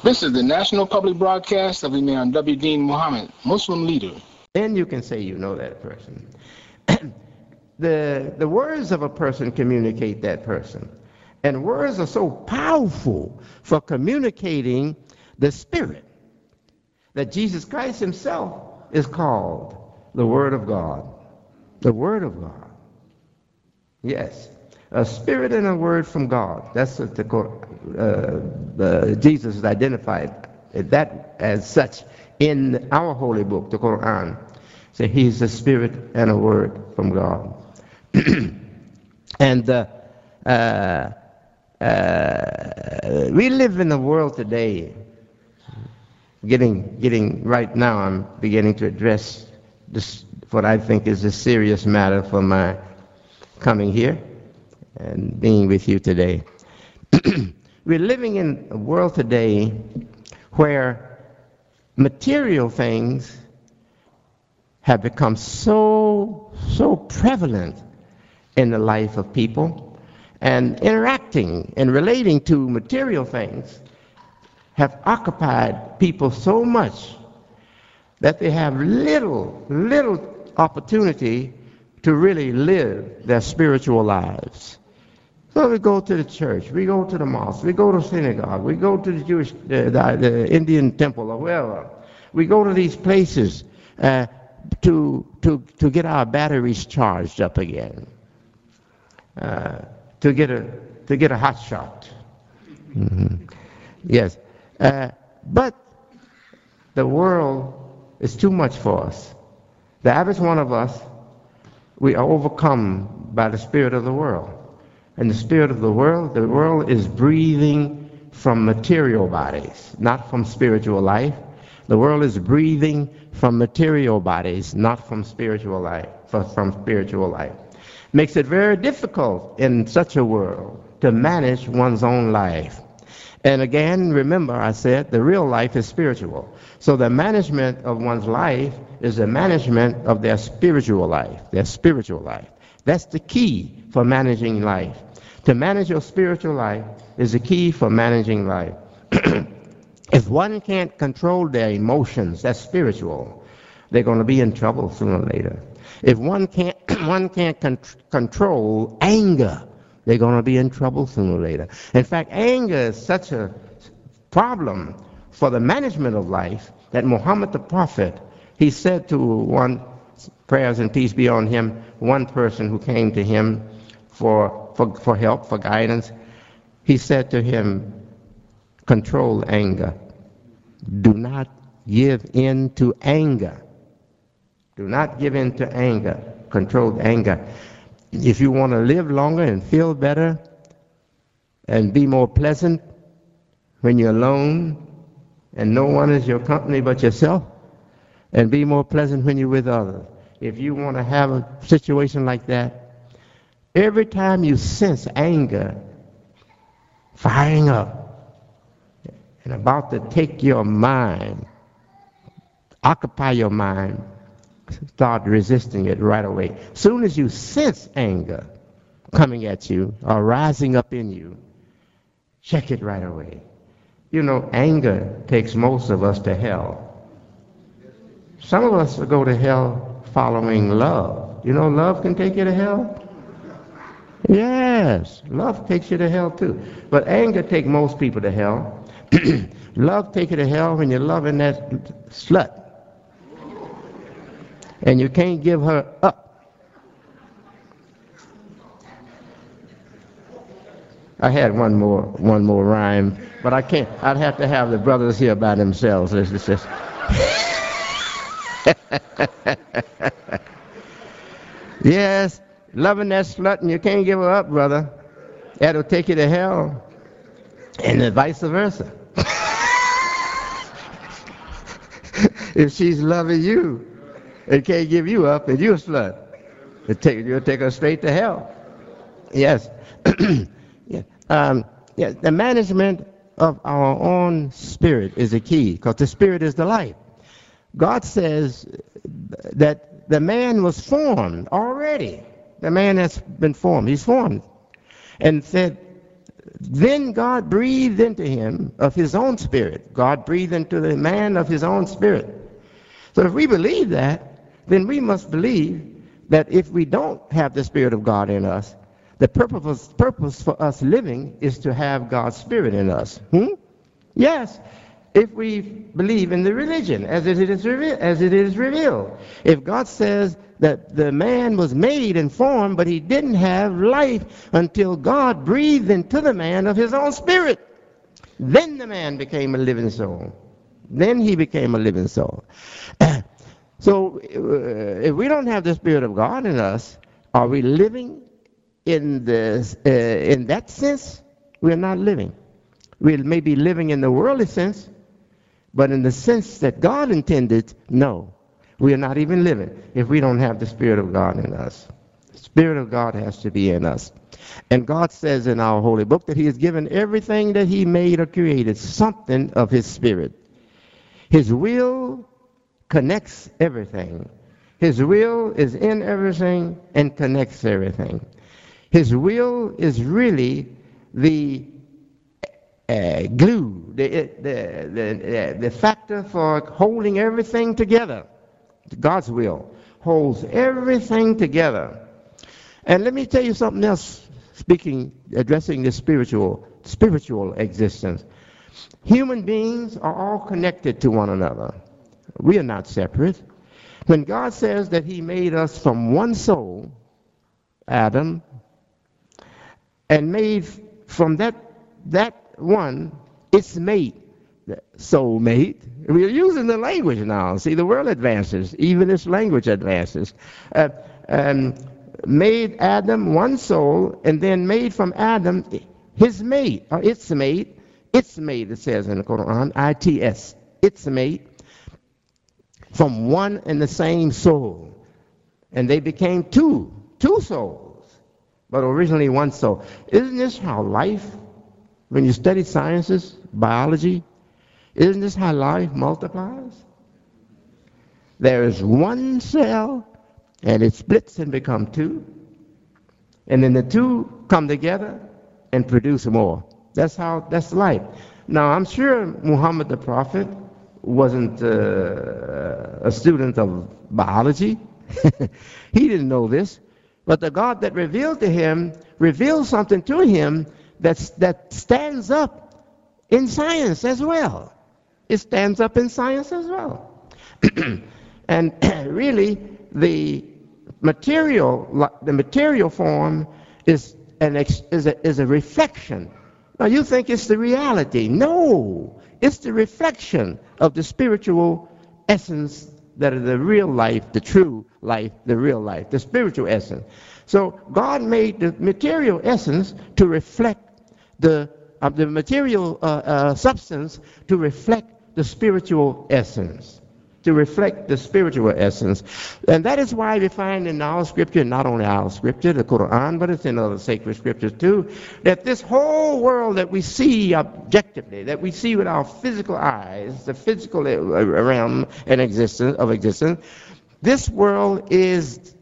This is the National Public Broadcast of Imam W. Dean Muhammad, Muslim leader. Then you can say you know that person. The words of a person communicate that person. And words are so powerful for communicating the Spirit that Jesus Christ himself is called the Word of God. The Word of God. Yes. A spirit and a word from God. That's what Jesus is identified that as such in our holy book, the Quran. So he's a spirit and a word from God. And we live in a world today. Getting right now, I'm beginning to address this, what I think is a serious matter for my coming here and being with you today. We're living in a world today where material things have become so prevalent in the life of people, and interacting and relating to material things have occupied people so much that they have little opportunity to really live their spiritual lives. So we go to the church, we go to the mosque, we go to synagogue, we go to the Jewish, the Indian temple or wherever. We go to these places to get our batteries charged up again, to get a hot shot. Mm-hmm. Yes, but the world is too much for us. The average one of us, we are overcome by the spirit of the world. And the spirit of the world is breathing from material bodies, not from spiritual life. The world is breathing from material bodies, not from spiritual life. Makes it very difficult in such a world to manage one's own life. And again, remember I said the real life is spiritual. So the management of one's life is the management of their spiritual life. That's the key for managing life. To manage your spiritual life is the key for managing life. If one can't control their emotions, that's spiritual, they're going to be in trouble sooner or later. If one can't control anger, they're going to be in trouble sooner or later. In fact, anger is such a problem for the management of life that Muhammad the Prophet, he said to one, prayers and peace be on him, one person who came to him for help, for guidance, he said to him, control anger. Do not give in to anger. Do not give in to anger. Control anger. If you want to live longer and feel better and be more pleasant when you're alone and no one is your company but yourself, and be more pleasant when you're with others. If you want to have a situation like that, every time you sense anger firing up and about to take your mind, occupy your mind, start resisting it right away. Soon as you sense anger coming at you or rising up in you, check it right away. You know, anger takes most of us to hell. Some of us will go to hell following love. You know, love can take you to hell? Yes, love takes you to hell too. But anger takes most people to hell. Love takes you to hell when you're loving that slut. And you can't give her up. I had one more rhyme, but I can't. I'd have to have the brothers here by themselves. It's just yes, loving that slut and you can't give her up, brother. That'll take you to hell, and then vice versa. If she's loving you and can't give you up, and you're a slut, you'll take her straight to hell. Yes. Yeah. The management of our own spirit is the key, because the spirit is the life. God says that the man was formed already. The man has been formed. He's formed. And said Then God breathed into him of his own spirit. God breathed into the man of his own spirit. So if we believe that, then we must believe that if we don't have the Spirit of God in us, the purpose for us living is to have God's Spirit in us. Yes, if we believe in the religion as it is revealed. If God says that the man was made and formed, but he didn't have life until God breathed into the man of his own spirit, then the man became a living soul. Then he became a living soul. So if we don't have the Spirit of God in us, are we living in that sense? We're not living. We may be living in the worldly sense, but in the sense that God intended, no. We are not even living if we don't have the Spirit of God in us. The Spirit of God has to be in us. And God says in our holy book that he has given everything that he made or created something of his Spirit. His will connects everything. His will is in everything and connects everything. His will is really the glue, the factor for holding everything together. God's will holds everything together. And let me tell you something else, addressing the spiritual existence. Human beings are all connected to one another. We are not separate. When God says that he made us from one soul, Adam, and made from that one its mate, soul mate. We're using the language now. See, the world advances. Even this language advances. Made Adam one soul, and then made from Adam his mate, or its mate. Its mate, it says in the Quran, I-T-S. Its mate, from one and the same soul. And they became two souls, but originally one soul. Isn't this how life, when you study sciences, biology, isn't this how life multiplies? There is one cell, and it splits and becomes two. And then the two come together and produce more. That's life. Now, I'm sure Muhammad the Prophet wasn't a student of biology. He didn't know this. But the God that revealed to him revealed something to him that stands up in science as well. It stands up in science as well. And really, the material form is a reflection. Now, you think it's the reality. No, it's the reflection of the spiritual essence that is the real life, the true life, the real life, the spiritual essence. So God made the material essence to reflect the material substance to reflect the spiritual essence. To reflect the spiritual essence. And that is why we find in our scripture, not only our scripture, the Quran, but it's in other sacred scriptures too, that this whole world that we see objectively, that we see with our physical eyes, the physical realm and existence, this world is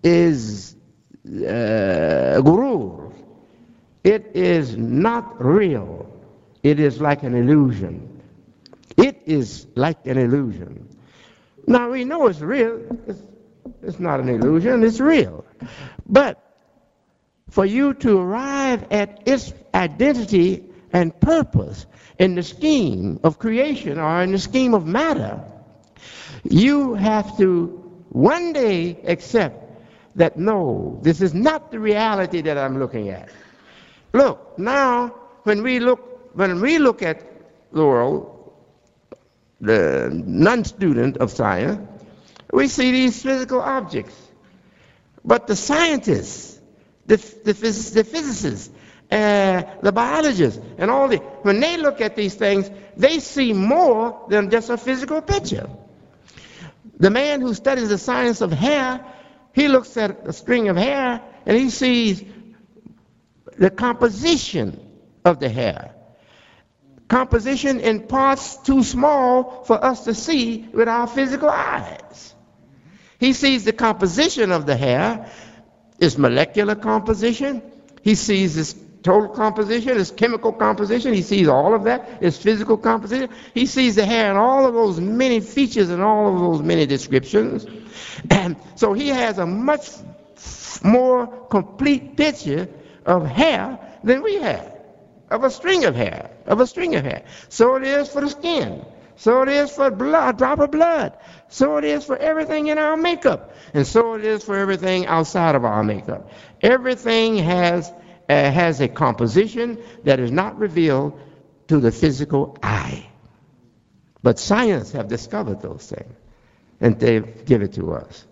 gurur. It is not real. It is like an illusion. It is like an illusion. Now, we know it's real. It's not an illusion. It's real. But for you to arrive at its identity and purpose in the scheme of creation or in the scheme of matter, you have to one day accept that, no, this is not the reality that I'm looking at. Look, now, when we look at the world, the non-student of science, we see these physical objects. But the scientists, the physicists, the biologists, and all the, when they look at these things, they see more than just a physical picture. The man who studies the science of hair, he looks at a string of hair and he sees the composition of the hair. Composition in parts too small for us to see with our physical eyes. He sees the composition of the hair, its molecular composition. He sees its total composition, its chemical composition. He sees all of that, its physical composition. He sees the hair and all of those many features and all of those many descriptions. And so he has a much more complete picture of hair than we have, of a string of hair, So it is for the skin. So it is for blood, a drop of blood. So it is for everything in our makeup. And so it is for everything outside of our makeup. Everything has a composition that is not revealed to the physical eye. But science have discovered those things, and they've given it to us.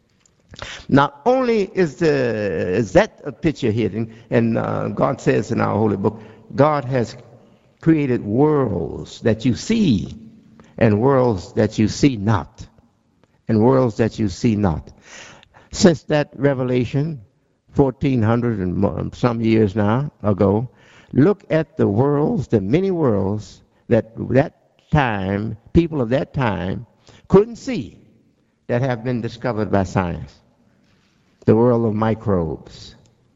Not only is that a picture hidden, and God says in our holy book, God has created worlds that you see, and worlds that you see not, and worlds that you see not. Since that revelation, 1400 and some years now ago, look at the worlds, the many worlds that time, people of that time couldn't see, that have been discovered by science. The world of microbes.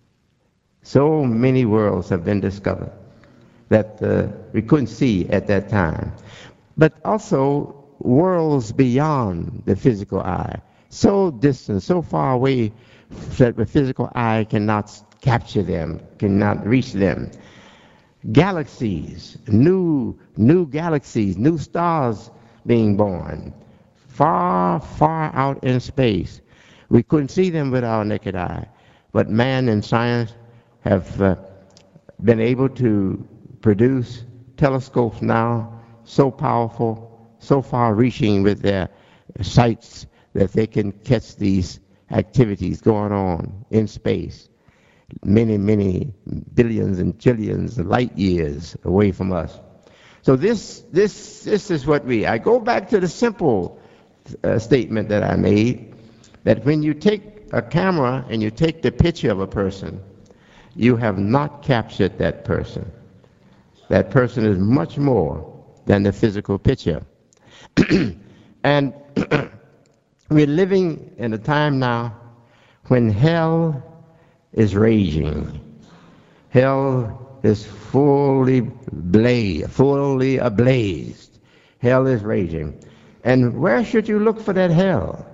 So many worlds have been discovered that we couldn't see at that time. But also worlds beyond the physical eye, so distant, so far away that the physical eye cannot capture them, cannot reach them. Galaxies, new galaxies, new stars being born, far, far out in space. We couldn't see them with our naked eye, but man and science have been able to produce telescopes now so powerful, so far-reaching with their sights that they can catch these activities going on in space, many, many billions and trillions of light years away from us. So this is what I go back to the simple statement that I made, that when you take a camera and you take the picture of a person, you have not captured that person. That person is much more than the physical picture. And we're living in a time now when hell is raging. Hell is fully ablaze. Hell is raging. And where should you look for that hell?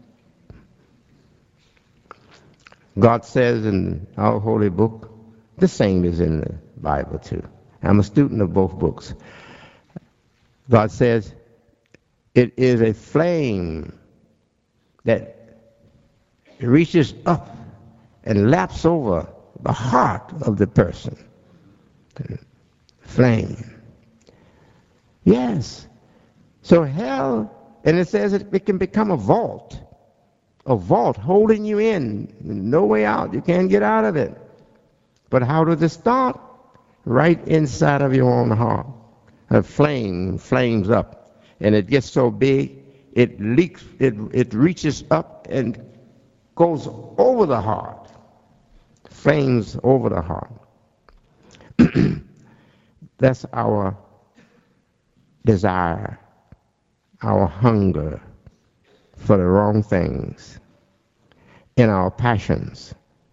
God says in our holy book, the same is in the Bible too. I'm a student of both books. God says it is a flame that reaches up and laps over the heart of the person. Flame. Yes. So hell, and it says it can become a vault holding you in, no way out. You can't get out of it. But how does it start? Right inside of your own heart. A flame flames up, and it gets so big, it leaks, it reaches up and goes over the heart. Flames over the heart. That's our desire, our hunger for the wrong things, in our passions,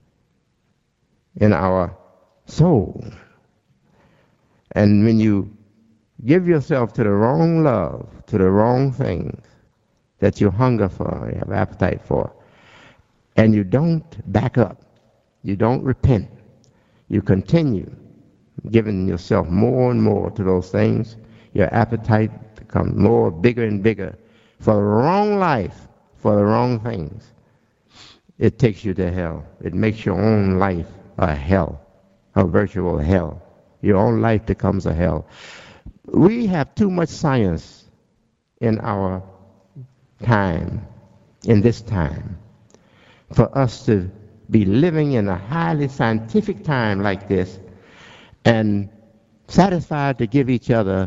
in our soul. And when you give yourself to the wrong love, to the wrong things that you hunger for, you have appetite for, and you don't back up, you don't repent, you continue giving yourself more and more to those things, your appetite becomes bigger and bigger for the wrong life, for the wrong things. It takes you to hell. It makes your own life a hell, a virtual hell. Your own life becomes a hell. We have too much science in our time, in this time, for us to be living in a highly scientific time like this and satisfied to give each other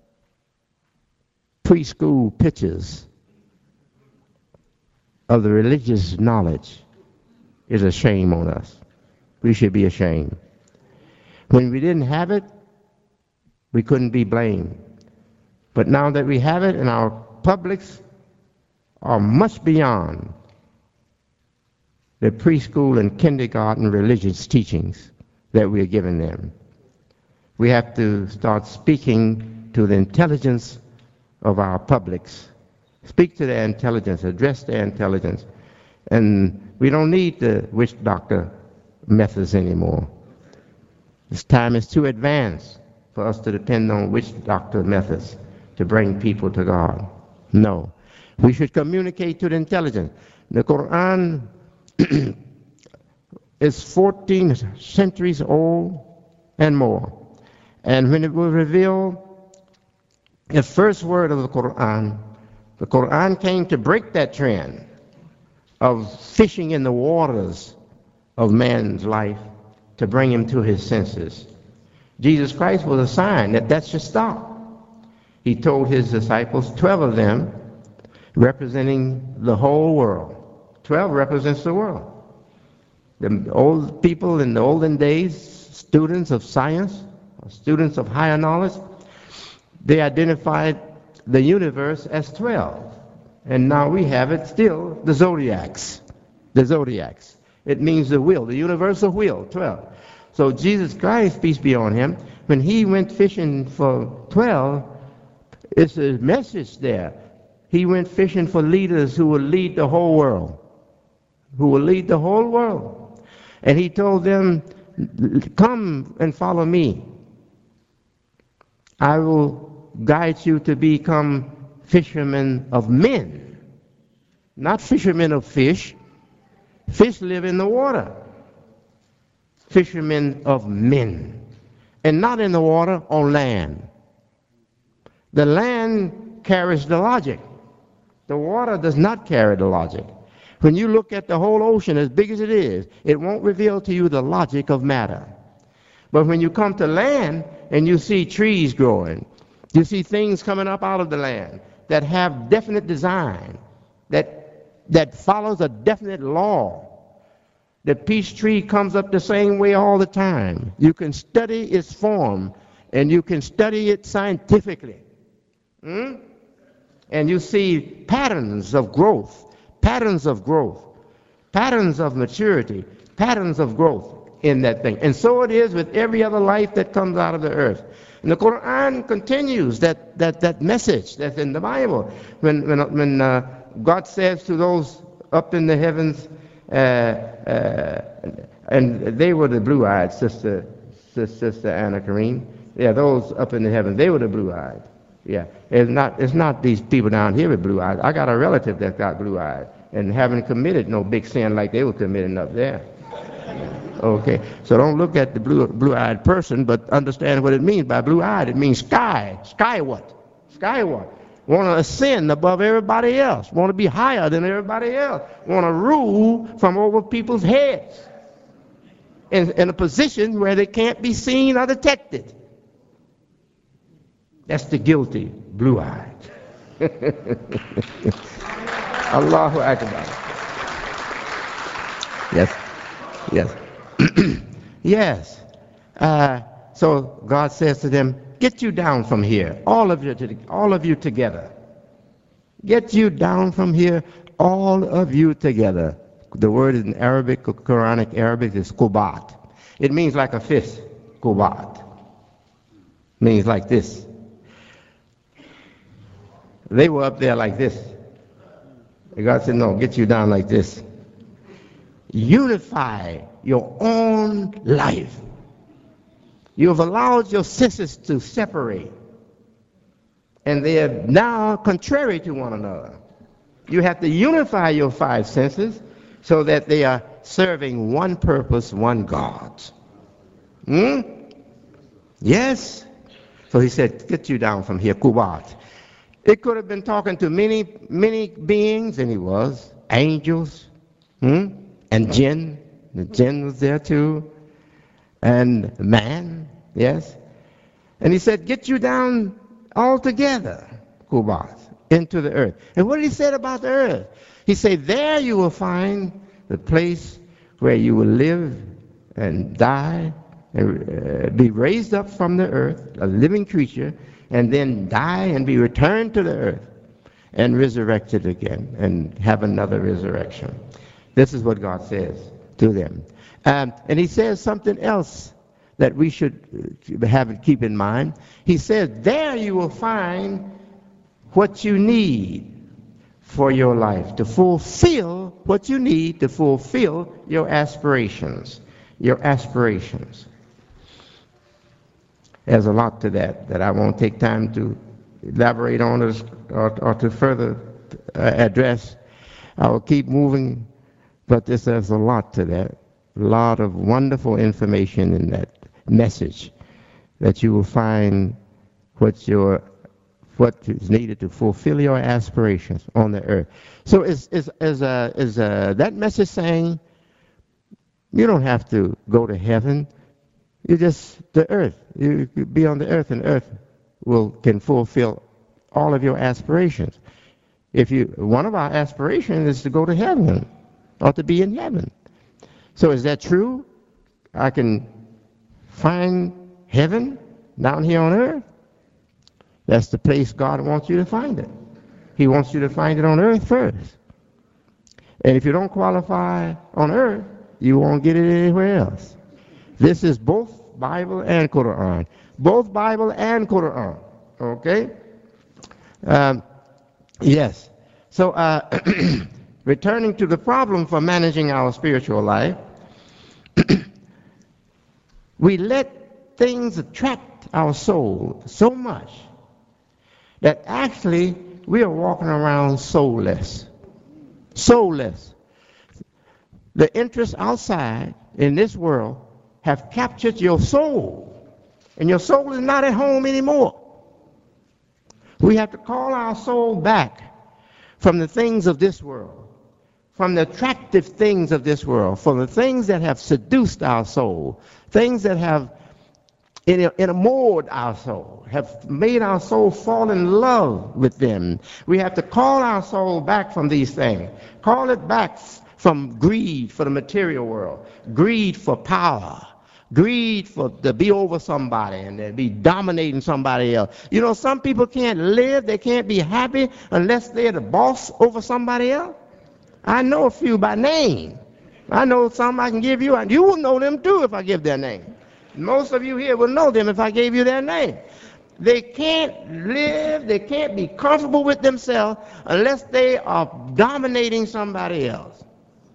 preschool pictures of the religious knowledge is a shame on us. We should be ashamed. When we didn't have it, we couldn't be blamed. But now that we have it, and our publics are much beyond the preschool and kindergarten religious teachings, that we're giving them. We have to start speaking to the intelligence of our publics. Speak to their intelligence, address their intelligence. And we don't need the witch doctor methods anymore. This time is too advanced for us to depend on witch doctor methods to bring people to God. No. We should communicate to the intelligence. The Quran is 14 centuries old and more. And when it was revealed, the first word of the Quran came to break that trend of fishing in the waters of man's life to bring him to his senses. Jesus Christ was a sign that should stop. He told his disciples, 12 of them, representing the whole world. 12 represents the world. The old people in the olden days, students of science, students of higher knowledge, they identified the universe as 12. And now we have it still, the zodiacs. The zodiacs. It means the wheel, the universal wheel, 12. So Jesus Christ, peace be on him, when he went fishing for 12, it's a message there. He went fishing for leaders who will lead the whole world. Who will lead the whole world. And he told them, come and follow me. I will guide you to become fishermen of men, not fishermen of fish. Fish live in the water. Fishermen of men, and not in the water, on land. The land carries the logic. The water does not carry the logic. When you look at the whole ocean, as big as it is, it won't reveal to you the logic of matter. But when you come to land and you see trees growing, you see things coming up out of the land that have definite design, that follows a definite law. The peach tree comes up the same way all the time. You can study its form, and you can study it scientifically. And you see patterns of growth, patterns of maturity, patterns of growth in that thing. And so it is with every other life that comes out of the earth. And the Quran continues that message that's in the Bible. When God says to those up in the heavens, and they were the blue-eyed, Sister Anna Kareem. Yeah, those up in the heavens, they were the blue-eyed. Yeah, it's not these people down here with blue eyes. I got a relative that got blue eyes and haven't committed no big sin like they were committing up there. Okay, so don't look at the blue-eyed person, but understand what it means by blue-eyed. It means skyward. Want to ascend above everybody else. Want to be higher than everybody else. Want to rule from over people's heads in a position where they can't be seen or detected. That's the guilty blue-eyed. Allahu Akbar. Yes. Yes. So God says to them, get you down from here, all of you together. Get you down from here, all of you together. The word in Arabic, Quranic Arabic, is qubat. It means like a fist. Qubat means like this. They were up there like this. And God said, no, get you down like this. Unify your own life. You have allowed your senses to separate, and they are now contrary to one another. You have to unify your five senses so that they are serving one purpose, one God. Yes? So he said, get you down from here, Qubat. It could have been talking to many, many beings, and he was. Angels, and jinn. The jinn was there too. And man, yes. And he said, get you down all together, Qubat, into the earth. And what did he say about the earth? He said, there you will find the place where you will live and die and be raised up from the earth, a living creature, and then die and be returned to the earth and resurrected again and have another resurrection. This is what God says to them. And he says something else that we should keep in mind. He says, there you will find what you need for your life, to fulfill what you need to fulfill your aspirations. Your aspirations. There's a lot to that I won't take time to elaborate on or to further address. I will keep moving, but there's a lot to that. A lot of wonderful information in that message, that you will find what is needed to fulfill your aspirations on the earth. So is that message saying you don't have to go to heaven? You just the earth. You be on the earth, and earth can fulfill all of your aspirations. One of our aspirations is to go to heaven or to be in heaven. So is that true? I can find heaven down here on earth? That's the place God wants you to find it. He wants you to find it on earth first. And if you don't qualify on earth, you won't get it anywhere else. This is both Bible and Quran. Both Bible and Quran. Okay? Yes. So, returning to the problem for managing our spiritual life, we let things attract our soul so much that actually we are walking around soulless. Soulless. The interests outside in this world have captured your soul, and your soul is not at home anymore. We have to call our soul back from the things of this world, from the attractive things of this world, from the things that have seduced our soul, things that have enamored our soul, have made our soul fall in love with them. We have to call our soul back from these things. Call it back from greed for the material world, greed for power, greed to be over somebody and to be dominating somebody else. You know, some people can't live, they can't be happy unless they're the boss over somebody else. I know a few by name. I know some I can give you, and you will know them too if I give their name. Most of you here will know them if I gave you their name. They can't live, they can't be comfortable with themselves unless they are dominating somebody else.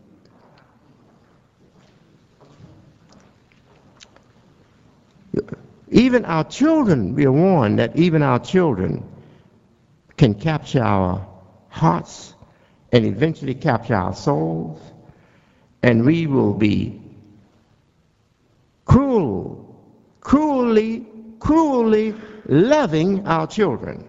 Even our children, we are warned that even our children can capture our hearts and eventually capture our souls, and we will be cruelly loving our children.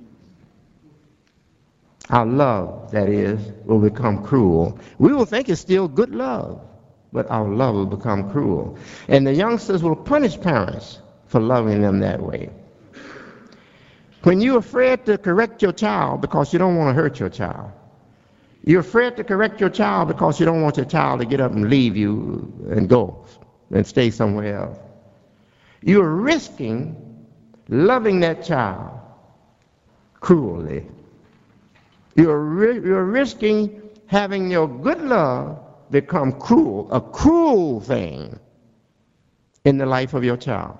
Our love, that is, will become cruel. We will think it's still good love, but our love will become cruel. And the youngsters will punish parents for loving them that way. When you're afraid to correct your child because you don't want to hurt your child, you're afraid to correct your child because you don't want your child to get up and leave you and go and stay somewhere else, you're risking loving that child cruelly. You're risking having your good love become cruel, a cruel thing in the life of your child.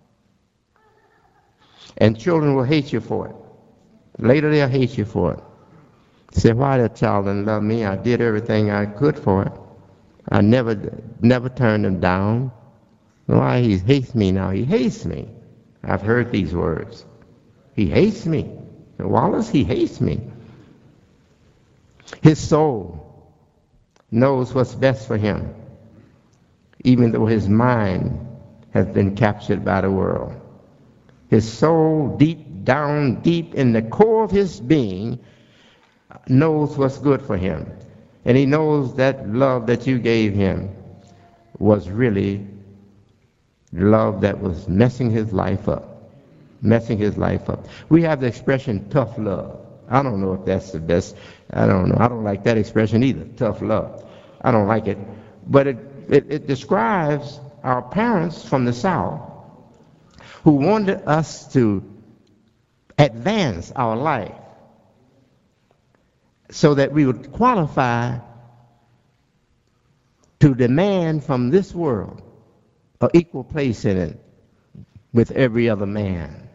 And children will hate you for it. Later they'll hate you for it. Say, why that child didn't love me? I did everything I could for it. I never turned him down. Why he hates me now? He hates me. I've heard these words. He hates me. Wallace, he hates me. His soul knows what's best for him, even though his mind has been captured by the world. His soul, deep in the core of his being, knows what's good for him. And he knows that love that you gave him was really love that was messing his life up. Messing his life up. We have the expression tough love. I don't know if that's the best. I don't know. I don't like that expression either, tough love. I don't like it. But it describes our parents from the South who wanted us to advance our life so that we would qualify to demand from this world an equal place in it with every other man.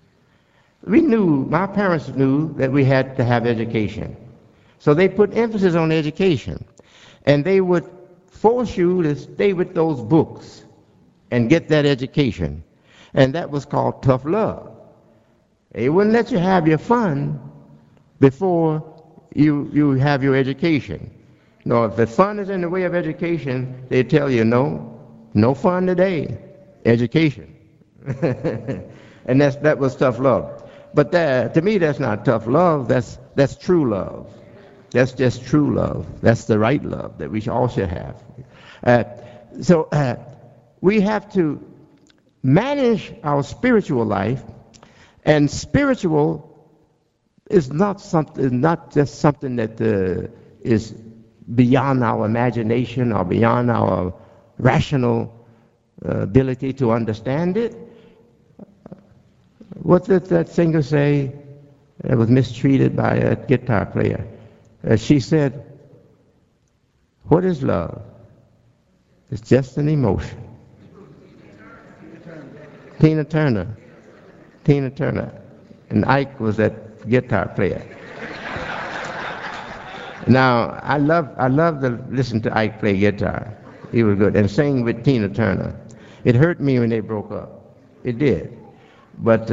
My parents knew that we had to have education. So they put emphasis on education. And they would force you to stay with those books and get that education. And that was called tough love. They wouldn't let you have your fun before you have your education. No, if the fun is in the way of education, they tell you, no fun today, education. And that was tough love. But to me, that's not tough love. That's true love. That's just true love. That's the right love that we all should have. So we have to manage our spiritual life, and spiritual is not just something that is beyond our imagination or beyond our rational ability to understand it. What did that singer say that was mistreated by a guitar player? She said, "What is love? It's just an emotion." Tina Turner. And Ike was that guitar player. Now, I love to listen to Ike play guitar. He was good. And sing with Tina Turner. It hurt me when they broke up. It did. But,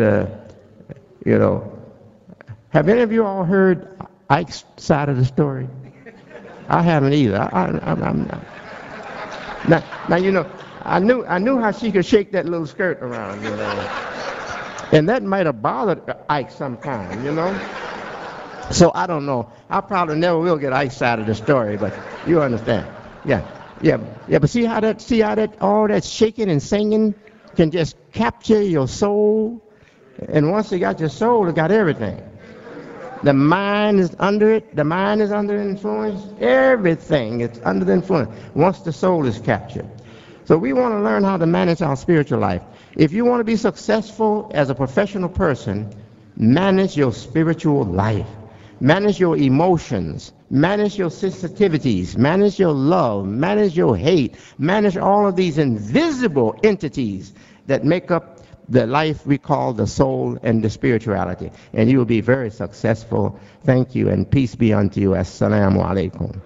have any of you all heard Ike's side of the story? I haven't either. I'm not. Now, I knew how she could shake that little skirt around, and that might have bothered Ike sometime, So I don't know. I probably never will get Ike's side of the story, but you understand. Yeah. But see how all that shaking and singing can just capture your soul, and once they got your soul, they got everything. The mind is under it. The mind is under influence. Everything is under the influence once the soul is captured. So we want to learn how to manage our spiritual life. If you want to be successful as a professional person, manage your spiritual life. Manage your emotions. Manage your sensitivities. Manage your love. Manage your hate. Manage all of these invisible entities that make up the life we call the soul and the spirituality. And you will be very successful. Thank you, and peace be unto you. Assalamu alaikum.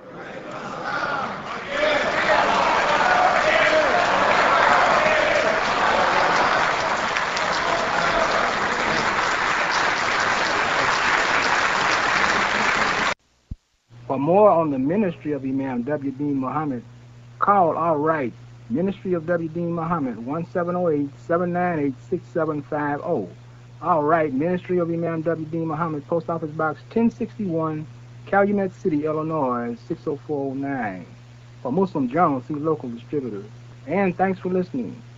For more on the ministry of Imam W. Deen Muhammad, call our right Ministry of W. Deen Muhammad, 1708-798-6750. All right, Ministry of Imam W. Deen Muhammad, Post Office Box 1061, Calumet City, Illinois, 60409. For Muslim Journal, see local distributors. And thanks for listening.